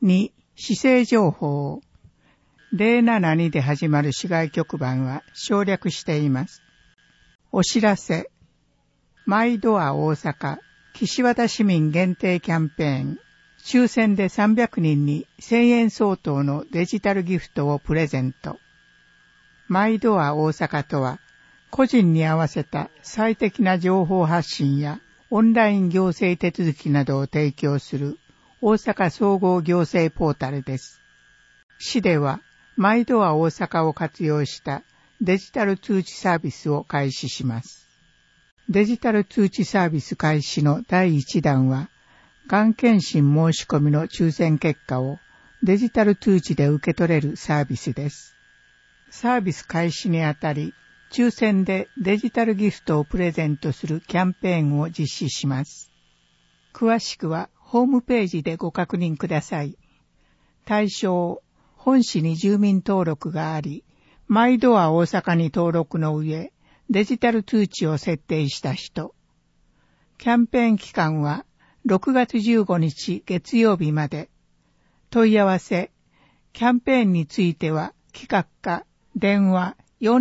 2、市政情報。072で始まる市外局番は省略しています。お知らせ。マイドア大阪岸和田市民限定キャンペーン。抽選で300人に1000円相当のデジタルギフトをプレゼント。マイドア大阪とは、個人に合わせた最適な情報発信やオンライン行政手続きなどを提供する大阪総合行政ポータルです。市では、マイドア大阪を活用したデジタル通知サービスを開始します。デジタル通知サービス開始の第1弾は、がん検診申し込みの抽選結果をデジタル通知で受け取れるサービスです。サービス開始にあたり、抽選でデジタルギフトをプレゼントするキャンペーンを実施します。詳しくはホームページでご確認ください。対象、本市に住民登録があり、マイドア大阪に登録の上、デジタル通知を設定した人。キャンペーン期間は6月15日月曜日まで。問い合わせ、キャンペーンについては企画課、電話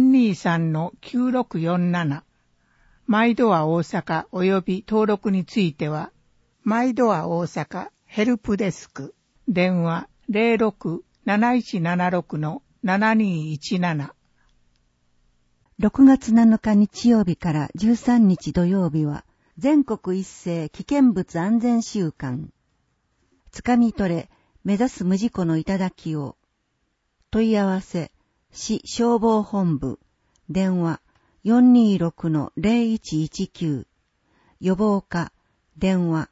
423-9647。マイドア大阪及び登録については、マイドア大阪ヘルプデスク、電話 06-7176-7217。 6月7日日曜日から13日土曜日は、全国一斉危険物安全週間。つかみ取れ、目指す無事故の頂きを。問い合わせ、市消防本部、電話 426-0119。予防課、電話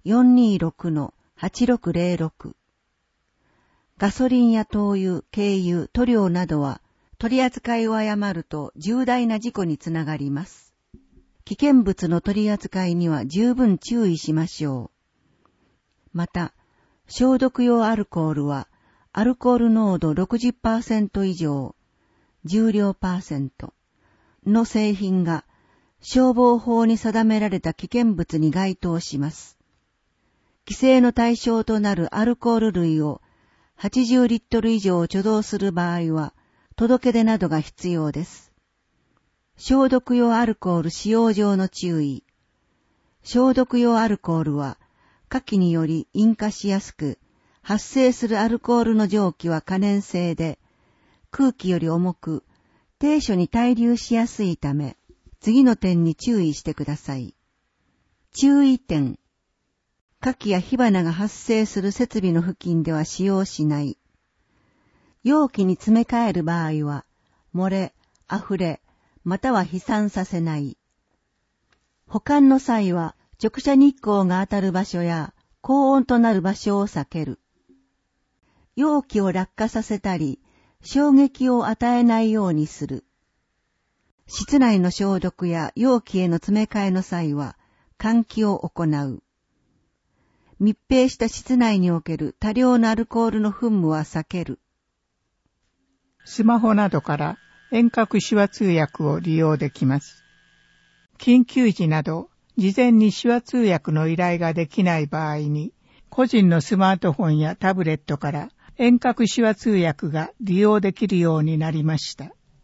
426-8606。ガソリンや灯油、軽油、塗料などは、取り扱いを誤ると重大な事故につながります。危険物の取り扱いには十分注意しましょう。また、消毒用アルコールは、アルコール濃度 60% 以上、重量%の製品が消防法に定められた危険物に該当します。規制の対象となるアルコール類を80リットル以上貯蔵する場合は、届け出などが必要です。消毒用アルコール使用上の注意。消毒用アルコールは、火気により引火しやすく、発生するアルコールの蒸気は可燃性で、空気より重く、低所に滞留しやすいため、次の点に注意してください。注意点。火気や火花が発生する設備の付近では使用しない。容器に詰め替える場合は、漏れ、溢れ、または飛散させない。保管の際は、直射日光が当たる場所や、高温となる場所を避ける。容器を落下させたり、衝撃を与えないようにする。室内の消毒や容器への詰め替えの際は、換気を行う。密閉した室内における多量のアルコールの噴霧は避ける。 スマホなどから遠隔手話通訳を利用できます。緊急時など、事前に手話通訳の依頼ができない場合に、個人のスマートフォンやタブレットから遠隔手話通訳が利用できるようになりました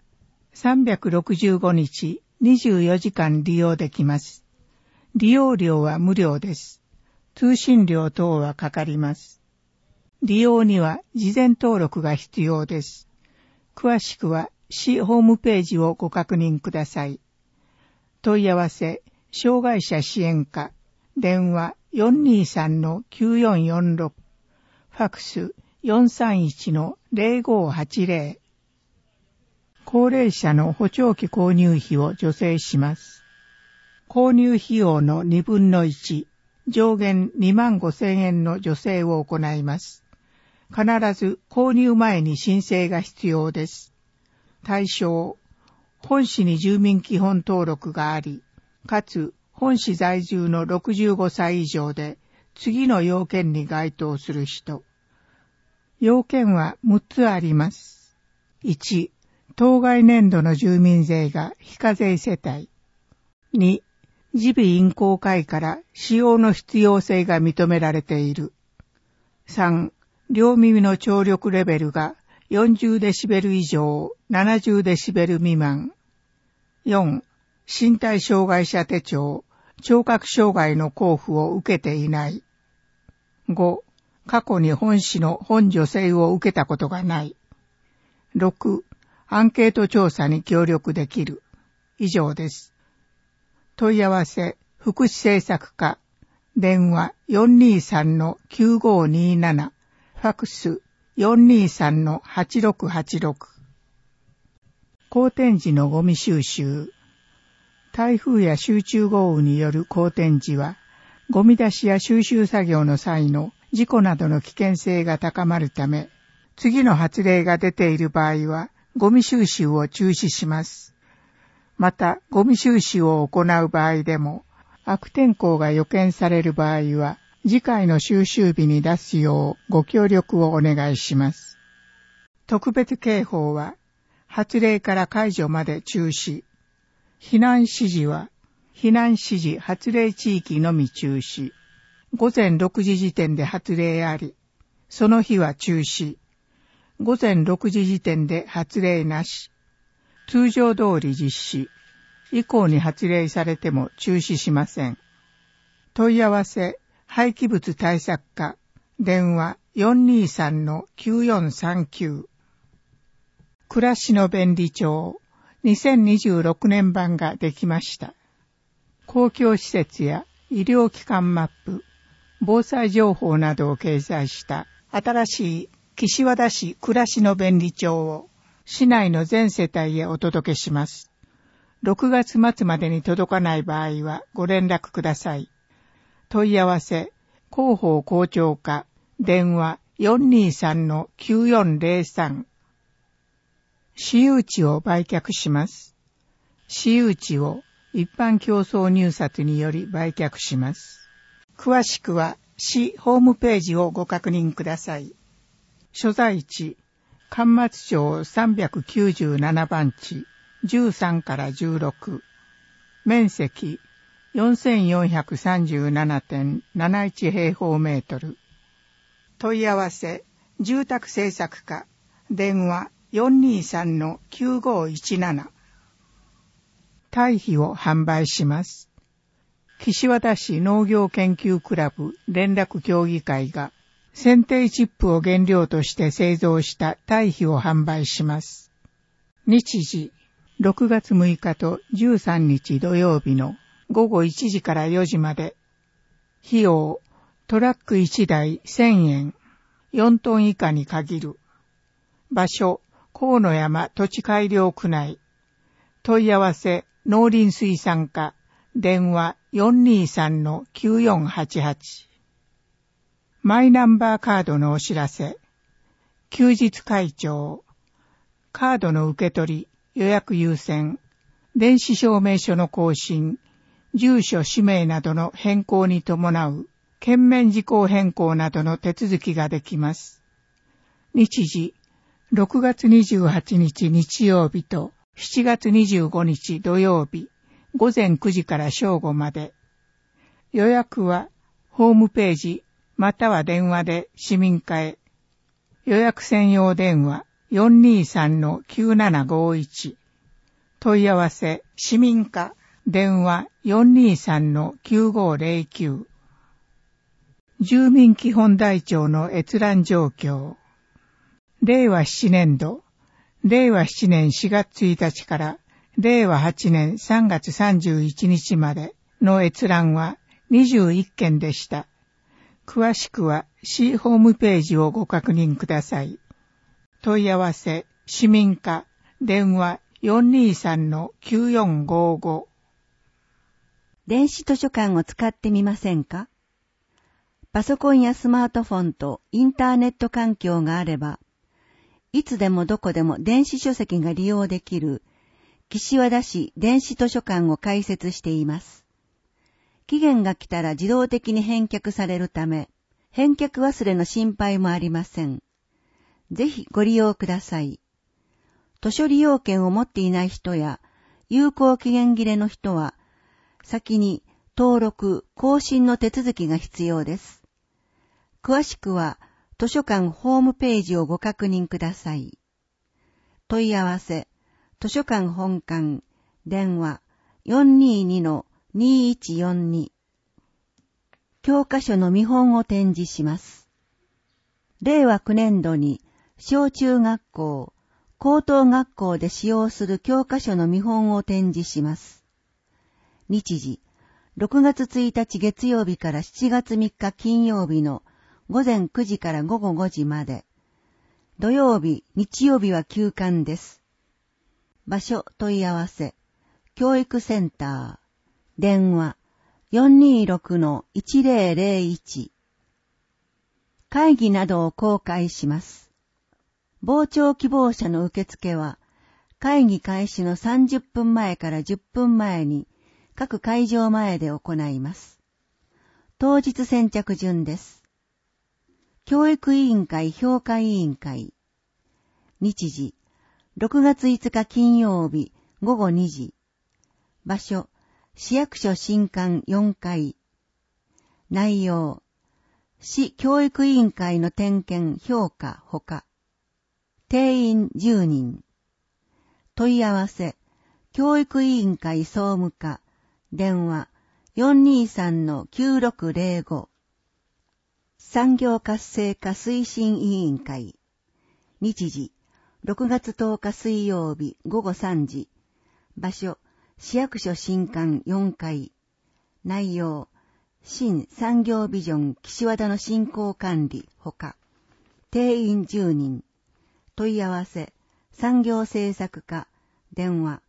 。365日24時間利用できます。利用料は無料です。通信料等はかかります。利用には事前登録が必要です。詳しくは市ホームページをご確認ください。問い合わせ、障害者支援課、電話 423-9446、ファクス 431-0580。高齢者の補聴器購入費を助成します。購入費用の2分の1、上限25,000円の助成を行います。必ず購入前に申請が必要です。対象、本市に住民基本登録があり、かつ本市在住の65歳以上で次の要件に該当する人。要件は6つあります。1、当該年度の住民税が非課税世帯。2、耳鼻咽喉科医から使用の必要性が認められている。3、 両耳の聴力レベルが40デシベル以上、70デシベル未満。4、身体障害者手帳、聴覚障害の交付を受けていない。5、過去に本市の本助成を受けたことがない。6、アンケート調査に協力できる。以上です。問い合わせ、福祉政策課、電話 423-9527、ファクス 423-8686。荒天時のゴミ収集。台風や集中豪雨による荒天時は、ゴミ出しや収集作業の際の事故などの危険性が高まるため、次の発令が出ている場合は、ゴミ収集を中止します。また、ゴミ収集を行う場合でも、悪天候が予見される場合は、次回の収集日に出すようご協力をお願いします。特別警報は、発令から解除まで中止。避難指示は、避難指示発令地域のみ中止。午前6時時点で発令あり、その日は中止。午前6時時点で発令なし。通常通り実施。以降に発令されても中止しません。問い合わせ、廃棄物対策課、電話 423-9439。暮らしの便利帳、2026年版ができました。公共施設や医療機関マップ、防災情報などを掲載した新しい岸和田市暮らしの便利帳を市内の全世帯へお届けします。6月末までに届かない場合はご連絡ください。問い合わせ、広報校長課、電話 423-9403。私有地を売却します。私有地を一般競争入札により売却します。詳しくは市ホームページをご確認ください。所在地、関松町397番地、13から16。面積、4437.71 平方メートル。問い合わせ、住宅政策課、電話 423-9517。堆肥を販売します。岸和田市農業研究クラブ連絡協議会が、剪定チップを原料として製造した堆肥を販売します。日時、6月6日と13日土曜日の午後1時から4時まで。費用、トラック1台1000円、4トン以下に限る。場所、河野山土地改良区内。問い合わせ、農林水産課、電話 423-9488。マイナンバーカードのお知らせ。休日開帳。カードの受け取り、予約優先。電子証明書の更新。住所氏名などの変更に伴う、券面事項変更などの手続きができます。日時、6月28日日曜日と7月25日土曜日、午前9時から正午まで。予約は、ホームページ、または電話で市民課へ。予約専用電話 423-9751。問い合わせ、市民課、電話 423-9509。住民基本台帳の閲覧状況。令和7年度、令和7年4月1日から令和8年3月31日までの閲覧は21件でした。詳しくは市ホームページをご確認ください。問い合わせ、市民課、電話 423-9455。 電子図書館を使ってみませんか？パソコンやスマートフォンとインターネット環境があれば、いつでもどこでも電子書籍が利用できる岸和田市電子図書館を開設しています。期限が来たら自動的に返却されるため、返却忘れの心配もありません。ぜひご利用ください。図書利用券を持っていない人や有効期限切れの人は、先に登録・更新の手続きが必要です。詳しくは図書館ホームページをご確認ください。問い合わせ、図書館本館、電話 422-2142。教科書の見本を展示します。令和9年度に小中学校、高等学校で使用する教科書の見本を展示します。日時、6月1日月曜日から7月3日金曜日の午前9時から午後5時まで。土曜日、日曜日は休館です。場所問い合わせ、教育センター、電話 426-1001。会議などを公開します。傍聴希望者の受付は、会議開始の30分前から10分前に各会場前で行います。当日先着順です。教育委員会評価委員会。日時、6月5日金曜日午後2時。場所、市役所新館4階。内容、市教育委員会の点検評価ほか。定員10人。問い合わせ、教育委員会総務課、電話 423-9605。産業活性化推進委員会。日時、6月10日水曜日午後3時。場所、市役所新館4階。内容、新産業ビジョン岸和田の振興管理ほか。定員10人。問い合わせ、産業政策課、電話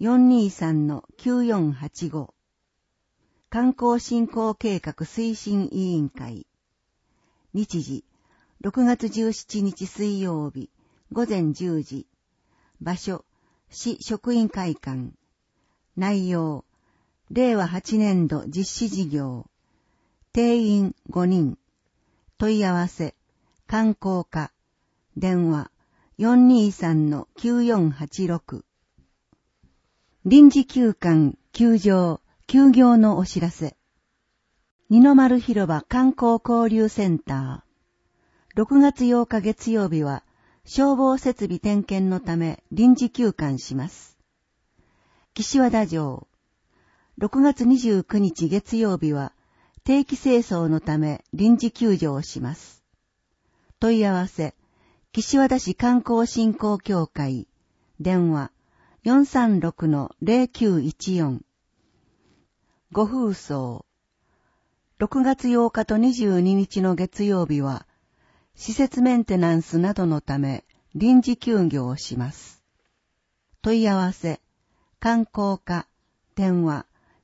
423-9485。観光振興計画推進委員会。日時、6月17日水曜日、午前10時。場所、市職員会館。内容、令和8年度実施事業。定員5人。問い合わせ、観光課。電話、423-9486。臨時休館、休場のお知らせ。二の丸広場観光交流センター。6月8日月曜日は、消防設備点検のため臨時休館します。岸和田城。6月29日月曜日は、定期清掃のため臨時休場します。問い合わせ、岸和田市観光振興協会。電話、436-0914。ご風葬。6月8日と22日の月曜日は、施設メンテナンスなどのため臨時休業をします。問い合わせ、観光課、電話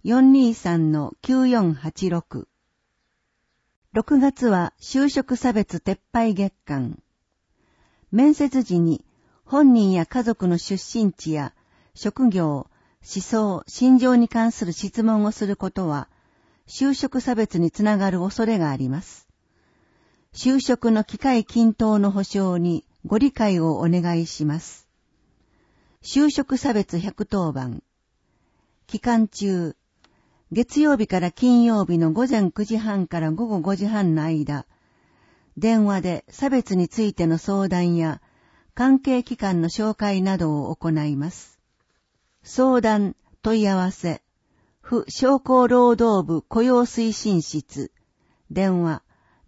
423-9486。6月は就職差別撤廃月間。面接時に本人や家族の出身地や職業、思想、信条に関する質問をすることは、就職差別につながる恐れがあります。就職の機会均等の保障にご理解をお願いします。就職差別110番。期間中、月曜日から金曜日の午前9時半から午後5時半の間、電話で差別についての相談や関係機関の紹介などを行います。相談、問い合わせ、府商工労働部雇用推進室、電話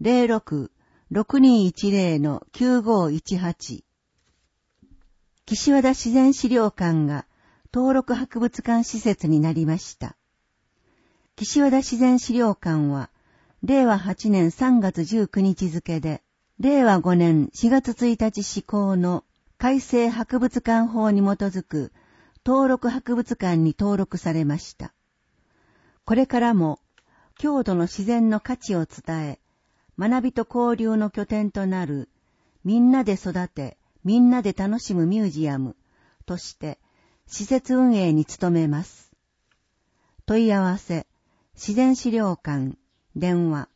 06-6210-9518。岸和田自然資料館が登録博物館施設になりました。岸和田自然資料館は、令和8年3月19日付で、令和5年4月1日施行の改正博物館法に基づく登録博物館に登録されました。これからも、郷土の自然の価値を伝え、学びと交流の拠点となる、みんなで育て、みんなで楽しむミュージアムとして、施設運営に努めます。問い合わせ、自然資料館、電話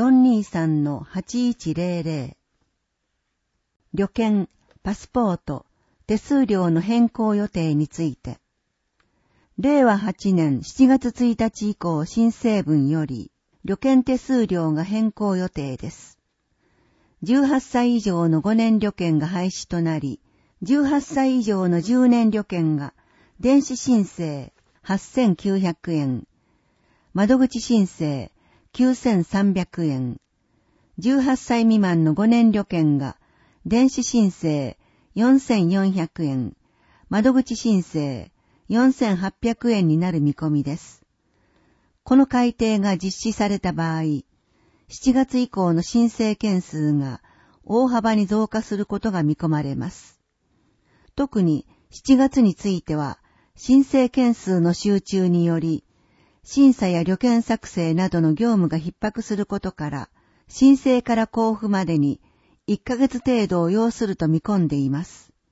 423-8100。旅券、パスポート、手数料の変更予定について。令和8年7月1日以降新成分より、旅券手数料が変更予定です。 18歳以上の5年旅券が廃止となり、18歳以上の10年旅券が電子申請8900円、窓口申請9300円、18歳未満の5年旅券が電子申請4400円、窓口申請4800円になる見込みです。この改定が実施された場合、7月以降の申請件数が大幅に増加することが見込まれます。特に7月については、申請件数の集中により、審査や旅券作成などの業務が逼迫することから、申請から交付までに1ヶ月程度を要すると見込んでいます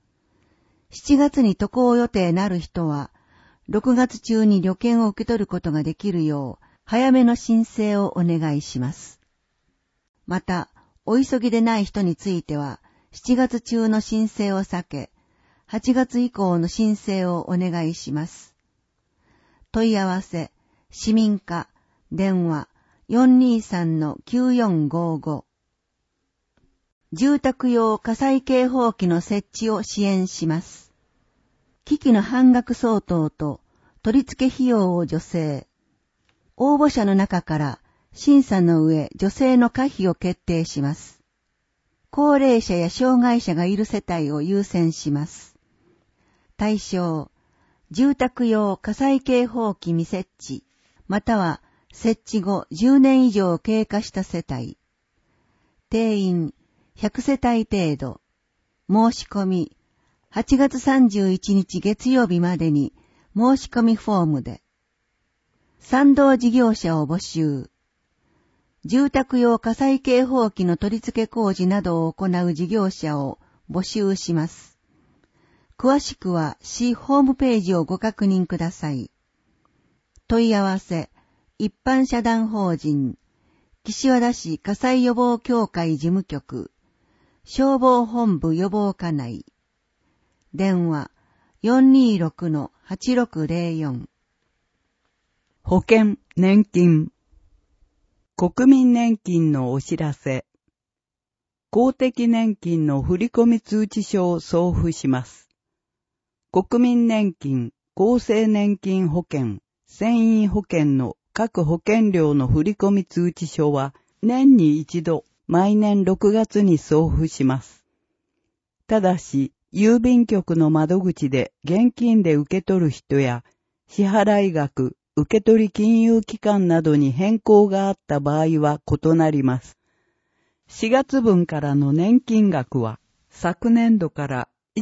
。7月に渡航予定なる人は、6月中に旅券を受け取ることができるよう、早めの申請をお願いします。また、お急ぎでない人については、7月中の申請を避け、8月以降の申請をお願いします。問い合わせ、市民課、電話、423-9455。住宅用火災警報器の設置を支援します。機器の半額相当と取り付け費用を助成。応募者の中から審査の上助成の可否を決定します。高齢者や障害者がいる世帯を優先します。対象、住宅用火災警報器未設置、または設置後10年以上経過した世帯。定員100世帯程度。申し込み、8月31日月曜日までに申し込みフォームで。賛同事業者を募集。住宅用火災警報器の取り付け工事などを行う事業者を募集します。詳しくは市ホームページをご確認ください。問い合わせ、一般社団法人、岸和田市火災予防協会事務局、消防本部予防課内。電話、426-8604。 保険、年金。国民年金のお知らせ。公的年金の振込通知書を送付します。国民年金、厚生年金保険、船員保険の各保険料の振込通知書は年に一度、毎年6月に送付します。ただし、郵便局の窓口で現金で受け取る人や、支払い額、受取金融機関などに変更があった場合は異なります。4月分からの年金額は、昨年度から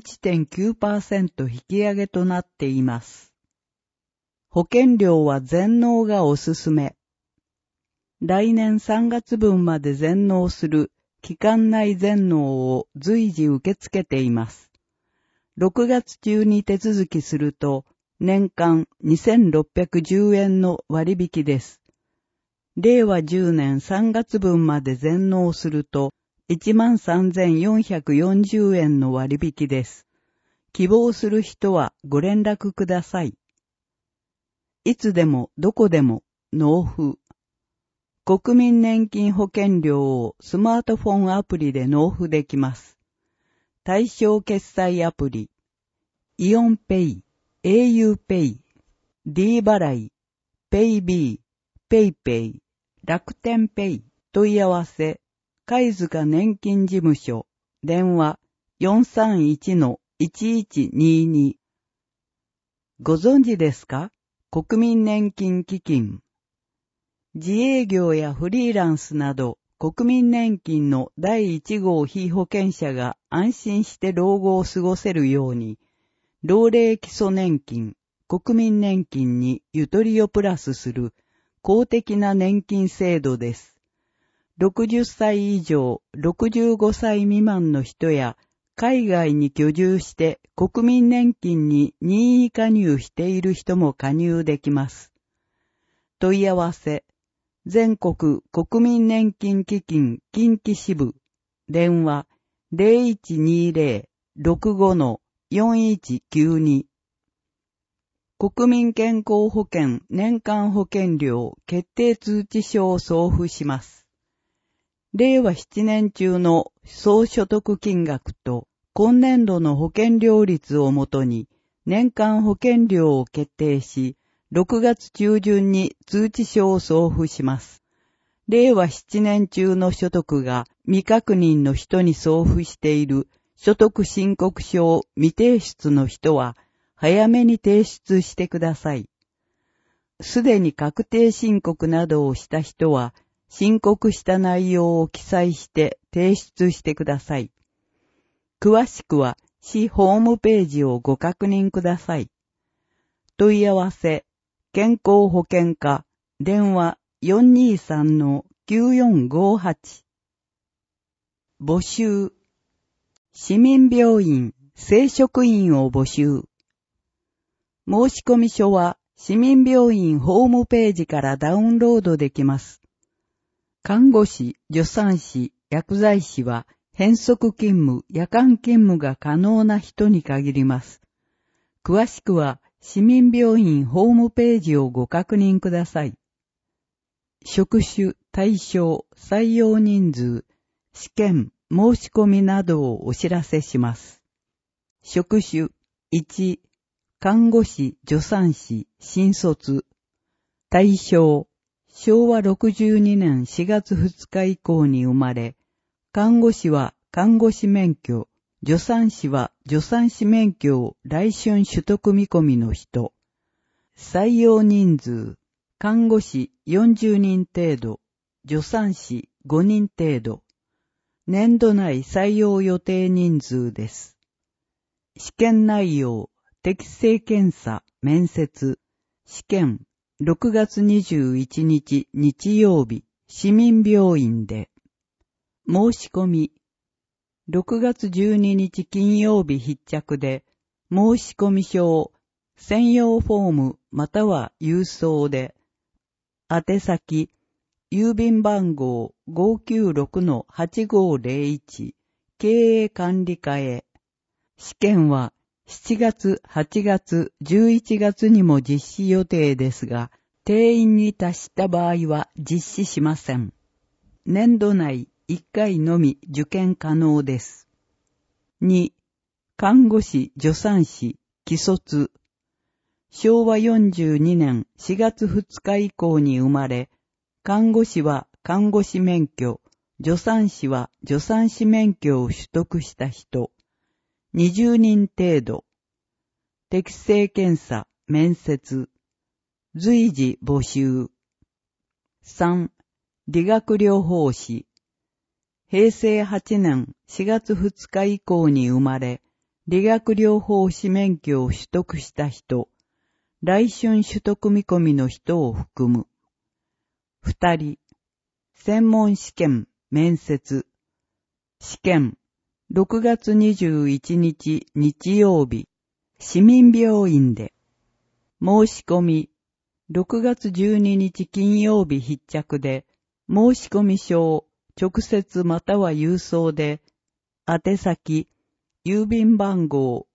1.9% 引き上げとなっています。保険料は全納がおすすめ。来年3月分まで全納する期間内全納を随時受け付けています。6月中に手続きすると年間2610円の割引です。令和10年3月分まで全納すると 13,440 円の割引です。希望する人はご連絡ください。いつでもどこでも納付。国民年金保険料をスマートフォンアプリで納付できます。対象決済アプリ、イオンペイ、au ペイ、D 払い、ペイビー、ペイペイ、楽天ペイ、問い合わせ、貝塚年金事務所、電話 431-1122。ご存知ですか？国民年金基金。自営業やフリーランスなど国民年金の第1号被保険者が安心して老後を過ごせるように、老齢基礎年金、国民年金にゆとりをプラスする公的な年金制度です。60歳以上、65歳未満の人や海外に居住して国民年金に任意加入している人も加入できます。問い合わせ、全国国民年金基金近畿支部、電話 0120-65-4192。国民健康保険年間保険料決定通知書を送付します。 令和7年中の総所得金額と今年度の保険料率をもとに年間保険料を決定し、6月中旬に通知書を送付します。令和7年中の所得が未確認の人に送付している所得申告書を未提出の人は早めに提出してください。すでに確定申告などをした人は申告した内容を記載して提出してください。詳しくは市ホームページをご確認ください。問い合わせ、健康保険課、電話 423-9458。募集。市民病院、正職員を募集。申込書は市民病院ホームページからダウンロードできます。看護師、助産師、薬剤師は変則勤務、夜間勤務が可能な人に限ります。詳しくは市民病院ホームページをご確認ください。職種、対象、採用人数、試験、申し込みなどをお知らせします。職種、1、看護師、助産師、新卒。対象、昭和62年4月2日以降に生まれ、看護師は看護師免許、助産師は助産師免許を来春取得見込みの人。採用人数、看護師40人程度、助産師5人程度。年度内採用予定人数です。試験内容、適性検査、面接。試験、6月21日日曜日、市民病院で。申し込み、6月12日金曜日必着で、申し込み書を専用フォームまたは郵送で、宛先、郵便番号 596-8501 経営管理課へ。試験は7月、8月、11月にも実施予定ですが、定員に達した場合は実施しません。年度内1回のみ受験可能です。2、看護師、助産師、既卒。昭和42年4月2日以降に生まれ、看護師は看護師免許、助産師は助産師免許を取得した人。20人程度。適性検査、面接。随時募集。3、理学療法士。平成8年4月2日以降に生まれ、理学療法士免許を取得した人。来春取得見込みの人を含む。2人。専門試験、面接。試験、6月21日日曜日、市民病院で。申し込み、6月12日金曜日必着で、申し込み書を直接または郵送で、宛先、郵便番号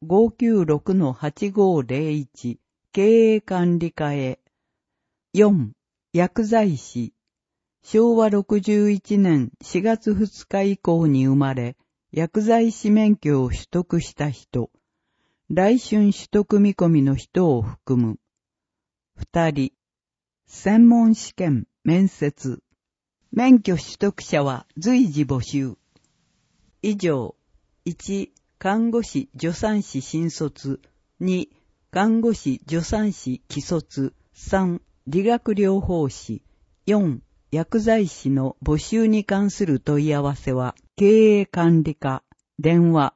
596-8501 経営管理課へ。4、薬剤師。昭和61年4月2日以降に生まれ、薬剤師免許を取得した人。来春取得見込みの人を含む。2人。専門試験、面接。免許取得者は随時募集。以上。1、看護師、助産師新卒。2、看護師、助産師既卒。3、理学療法士。4、薬剤師の募集に関する問い合わせは、経営管理課、電話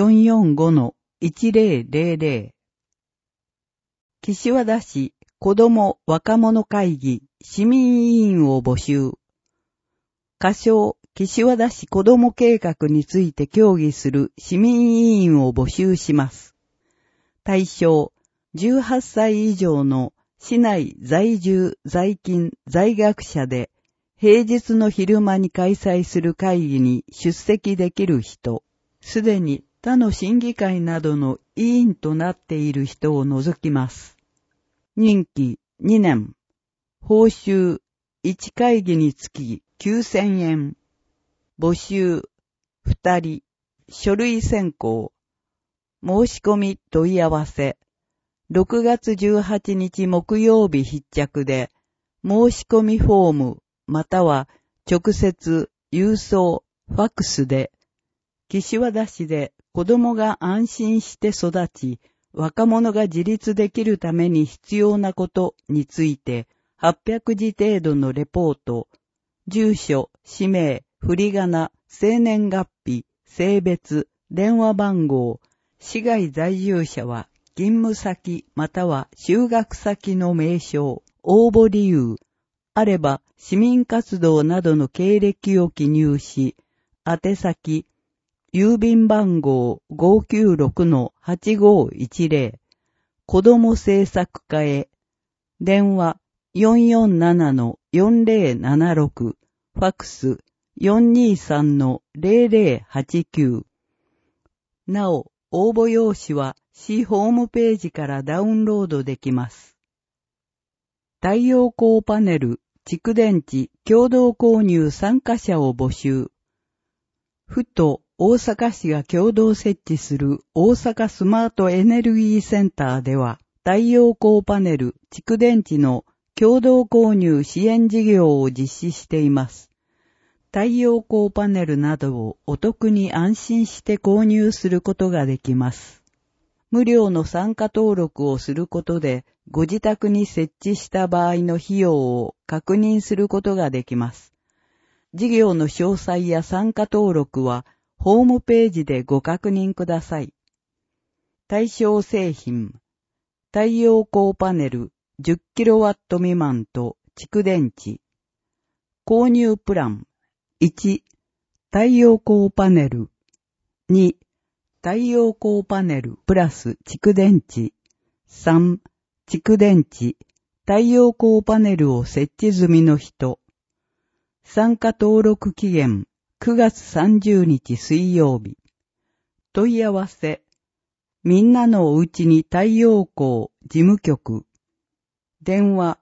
445-1000。岸和田市子ども若者会議市民委員を募集。仮称、岸和田市子ども計画について協議する市民委員を募集します。対象、18歳以上の市内在住、在勤、在学者で、平日の昼間に開催する会議に出席できる人、すでに他の審議会などの委員となっている人を除きます。任期2年。報酬1会議につき9000円。 募集、2人、書類選考、申し込み問い合わせ、6月18日木曜日必着で、申し込みフォーム、または直接、郵送、ファックスで、岸和田市で子供が安心して育ち、若者が自立できるために必要なことについて、800字程度のレポート、住所、氏名、振り仮名、生年月日、性別、電話番号、市外在住者は勤務先または就学先の名称、応募理由、あれば市民活動などの経歴を記入し、宛先、郵便番号 596-8510、子ども政策課へ、電話 447-4076、ファックス 423-0089。なお、応募用紙は市ホームページからダウンロードできます。太陽光パネル、蓄電池、共同購入参加者を募集。府と大阪市が共同設置する大阪スマートエネルギーセンターでは、太陽光パネル、蓄電池の共同購入支援事業を実施しています。太陽光パネルなどをお得に安心して購入することができます。無料の参加登録をすることで、ご自宅に設置した場合の費用を確認することができます。事業の詳細や参加登録は、ホームページでご確認ください。対象製品、太陽光パネル 10kW 未満と蓄電池。購入プラン、1、太陽光パネル。2、太陽光パネルプラス蓄電池。3、蓄電池、太陽光パネルを設置済みの人。参加登録期限9月30日水曜日。問い合わせ。みんなのおうちに太陽光事務局。電話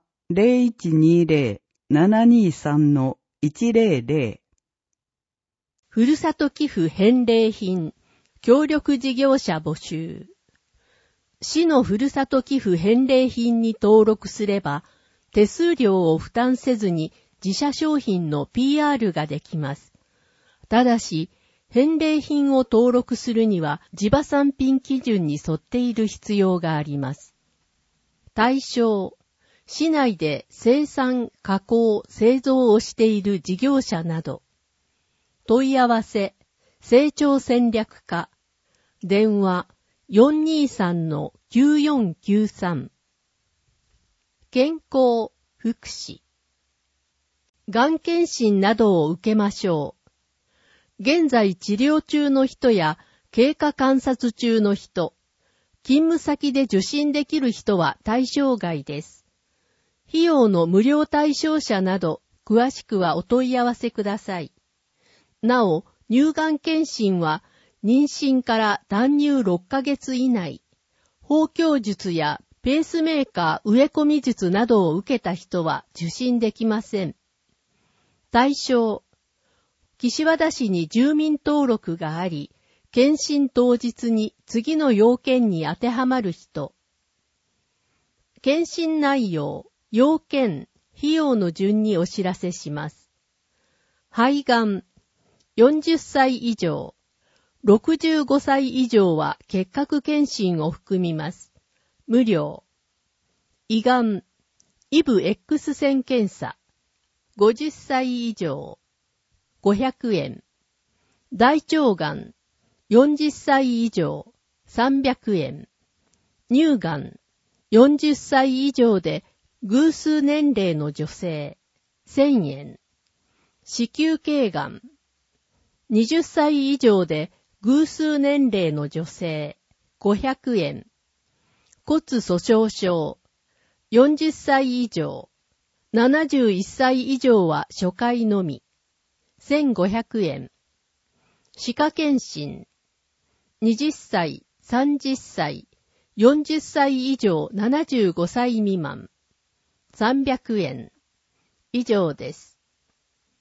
0120-723-100。 ふるさと寄付返礼品、協力事業者募集。市のふるさと寄付返礼品に登録すれば、手数料を負担せずに自社商品の PR ができます。ただし、返礼品を登録するには地場産品基準に沿っている必要があります。対象、市内で生産、加工、製造をしている事業者など。問い合わせ、成長戦略課。電話、423-9493。健康、福祉。がん検診などを受けましょう。現在治療中の人や経過観察中の人、勤務先で受診できる人は対象外です。費用の無料対象者など、詳しくはお問い合わせください。なお、乳がん検診は、妊娠から断乳6ヶ月以内、包協術やペースメーカー植え込み術などを受けた人は受診できません。対象、岸和田市に住民登録があり、検診当日に次の要件に当てはまる人。検診内容、要件、費用の順にお知らせします。肺がん、40歳以上、65歳以上は結核検診を含みます。無料。胃がん、イブ X 線検査、50歳以上、500円。大腸がん、40歳以上、300円。乳がん、40歳以上で偶数年齢の女性、1000円。子宮頸がん、20歳以上で偶数年齢の女性、500円。骨粗鬆症、40歳以上、71歳以上は初回のみ、1500円。歯科検診、20歳、30歳、40歳以上75歳未満、300円。以上です。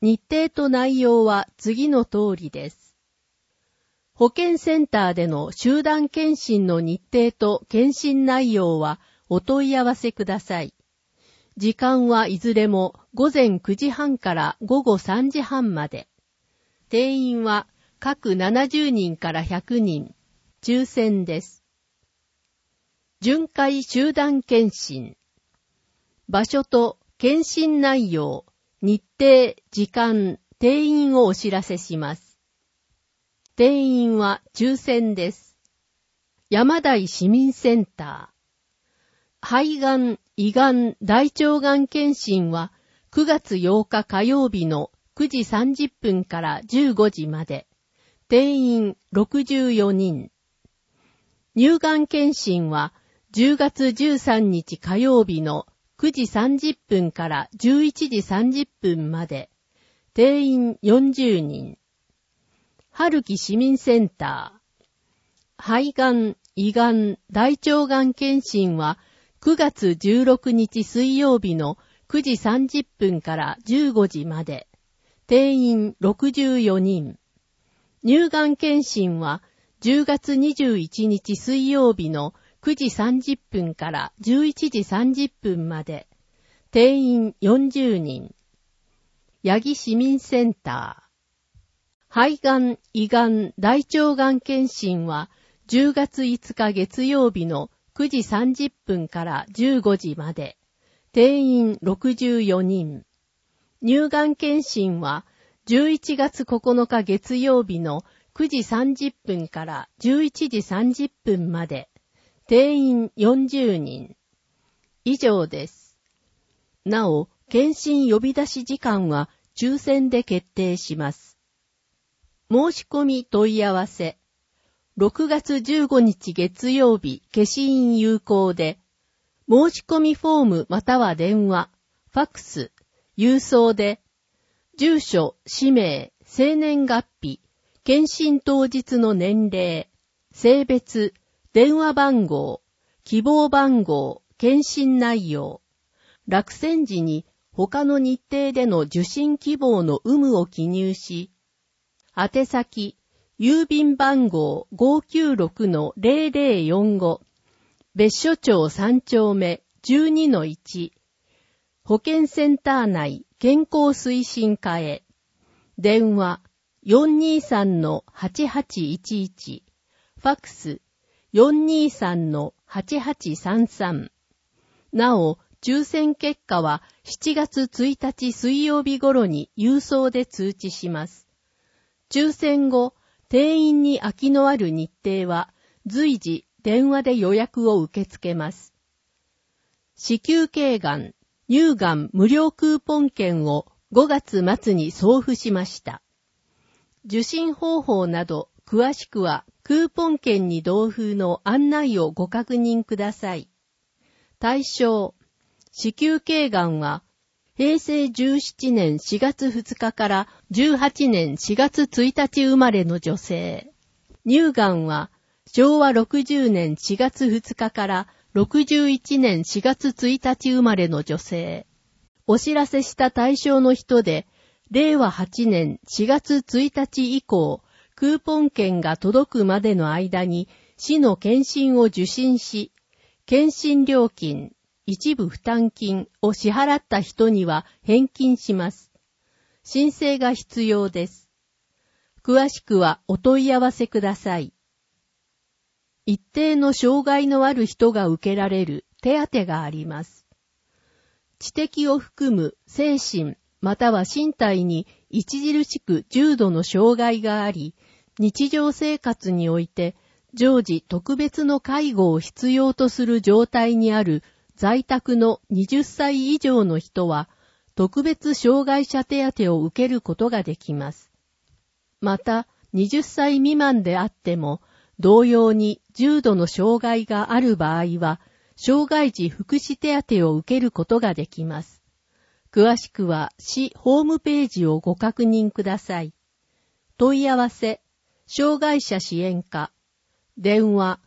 日程と内容は次の通りです。保健センターでの集団検診の日程と検診内容はお問い合わせください。時間はいずれも午前9時半から午後3時半まで。定員は各70人から100人。抽選です。巡回集団検診。場所と検診内容、日程、時間、定員をお知らせします。定員は抽選です。山台市民センター。肺がん、胃がん、大腸がん検診は9月8日火曜日の9時30分から15時まで。定員64人。乳がん検診は10月13日火曜日の9時30分から11時30分まで。定員40人。春木市民センター。肺がん、胃がん、大腸がん検診は9月16日水曜日の9時30分から15時まで。定員64人。乳がん検診は10月21日水曜日の9時30分から11時30分まで。定員40人。八木市民センター。肺がん、胃がん、大腸がん検診は10月5日月曜日の9時30分から15時まで。定員64人。乳がん検診は11月9日月曜日の9時30分から11時30分まで。定員40人。以上です。なお、検診呼び出し時間は抽選で決定します。申し込み問い合わせ。6月15日月曜日消印有効で、申し込みフォームまたは電話、ファックス、郵送で、住所、氏名、生年月日、検診当日の年齢、性別、電話番号、希望番号、検診内容、落選時に他の日程での受診希望の有無を記入し、宛先、郵便番号 596-0045、別所町3丁目 12-1、保健センター内健康推進課へ、電話 423-8811、ファックス 423-8833。なお、抽選結果は7月1日水曜日頃に郵送で通知します。抽選後、定員に空きのある日程は随時電話で予約を受け付けます。子宮頸がん、乳がん無料クーポン券を5月末に送付しました。受診方法など詳しくはクーポン券に同封の案内をご確認ください。対象、子宮頸がんは平成17年4月2日から18年4月1日生まれの女性。乳がんは昭和60年4月2日から61年4月1日生まれの女性。お知らせした対象の人で、令和8年4月1日以降、クーポン券が届くまでの間に市の検診を受診し、検診料金、一部負担金を支払った人には返金します。申請が必要です。詳しくはお問い合わせください。一定の障害のある人が受けられる手当があります。知的を含む精神または身体に著しく重度の障害があり、日常生活において常時特別の介護を必要とする状態にある在宅の20歳以上の人は、特別障害者手当を受けることができます。また、20歳未満であっても、同様に重度の障害がある場合は、障害児福祉手当を受けることができます。詳しくは市ホームページをご確認ください。問い合わせ、障害者支援課、電話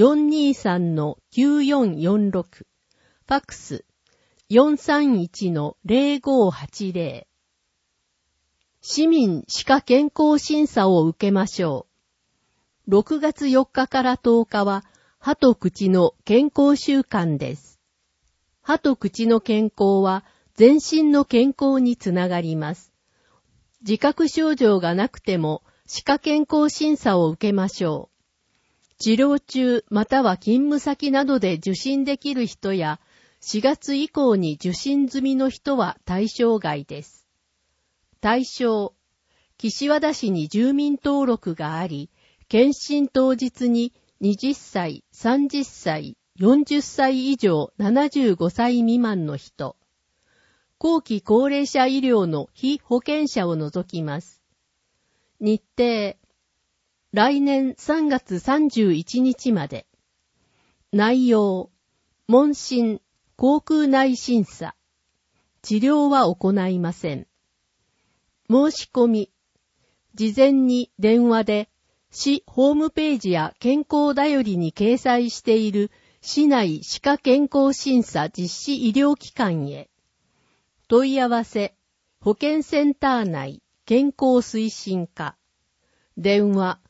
423-9446、ファックス 431-0580。 市民歯科健康審査を受けましょう。6月4日から10日は歯と口の健康週間です。歯と口の健康は全身の健康につながります。自覚症状がなくても歯科健康審査を受けましょう。治療中または勤務先などで受診できる人や4月以降に受診済みの人は対象外です。対象、岸和田市に住民登録があり、検診当日に20歳、30歳、40歳以上75歳未満の人。後期高齢者医療の被保険者を除きます。日程、来年3月31日まで。内容、問診、口腔内審査。治療は行いません。申し込み、事前に電話で市ホームページや健康だよりに掲載している市内歯科健康審査実施医療機関へ。問い合わせ、保健センター内健康推進課。電話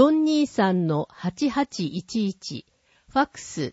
423-8811、ファックス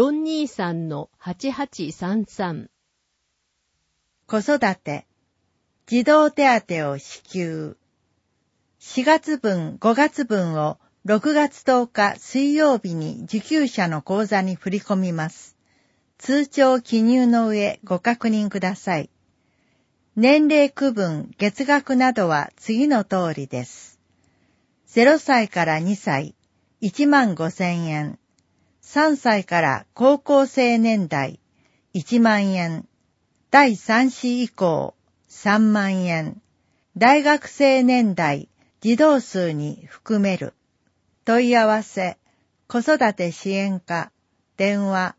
423-8833。 子育て、児童手当を支給。4月分、5月分を6月10日水曜日に受給者の口座に振り込みます。通帳記入の上ご確認ください。年齢区分、月額などは次の通りです。0歳から2歳、15,000円。3歳から高校生年代、1万円。第3子以降、3万円。大学生年代、児童数に含める。問い合わせ、子育て支援課、電話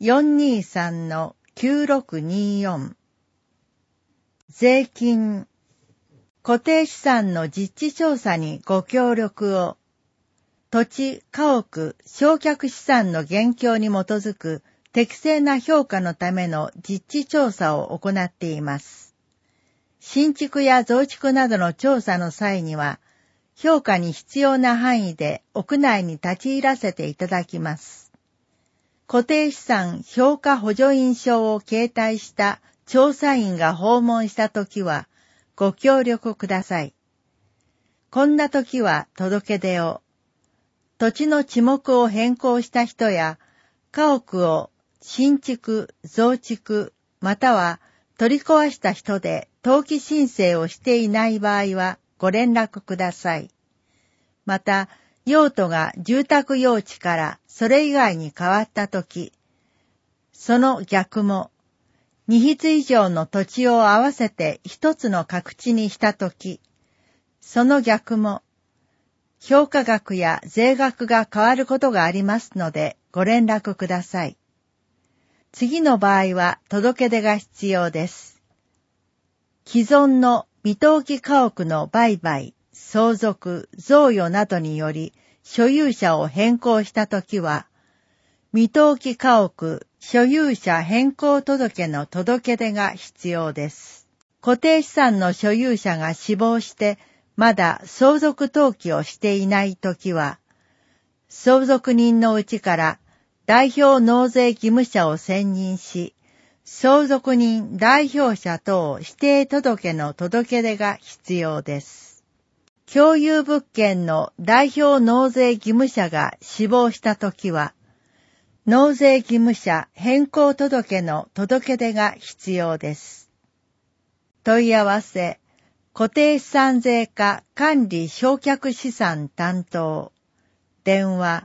423-9624。税金、固定資産の実地調査にご協力を。土地、家屋、償却資産の現況に基づく適正な評価のための実地調査を行っています。新築や増築などの調査の際には、評価に必要な範囲で屋内に立ち入らせていただきます。固定資産評価補助印章を携帯した調査員が訪問したときは、ご協力ください。こんなときは届け出を。土地の地目を変更した人や、家屋を新築、増築、または取り壊した人で登記申請をしていない場合はご連絡ください。また、用途が住宅用地からそれ以外に変わったとき、その逆も、2筆以上の土地を合わせて一つの宅地にしたとき、その逆も、評価額や税額が変わることがありますのでご連絡ください。次の場合は届け出が必要です。既存の未登記家屋の売買、相続、贈与などにより所有者を変更したときは、未登記家屋所有者変更届の届け出が必要です。固定資産の所有者が死亡してまだ相続登記をしていないときは、相続人のうちから代表納税義務者を選任し、相続人代表者等指定届の届け出が必要です。共有物件の代表納税義務者が死亡したときは、納税義務者変更届の届け出が必要です。問い合わせ、固定資産税課管理償却資産担当。電話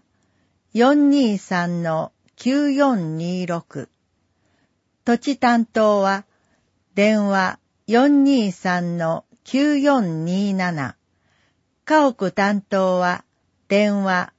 423-9426。土地担当は電話 423-9427。家屋担当は電話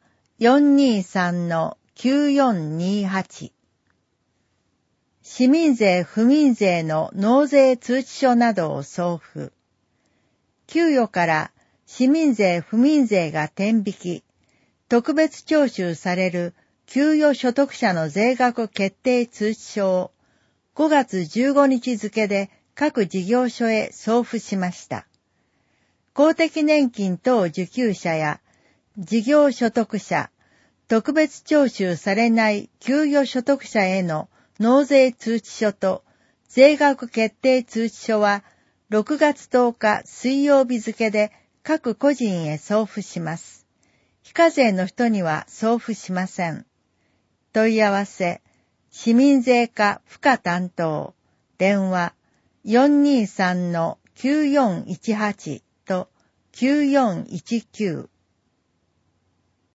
423-9428。市民税・不民税の納税通知書などを送付。給与から市民税・不民税が天引き、特別徴収される給与所得者の税額決定通知書を5月15日付で各事業所へ送付しました。 公的年金等受給者や事業所得者、特別徴収されない給与所得者への納税通知書と税額決定通知書は6月10日水曜日付で各個人へ送付します。非課税の人には送付しません。問い合わせ、市民税課付加担当、電話 423-9418 と9419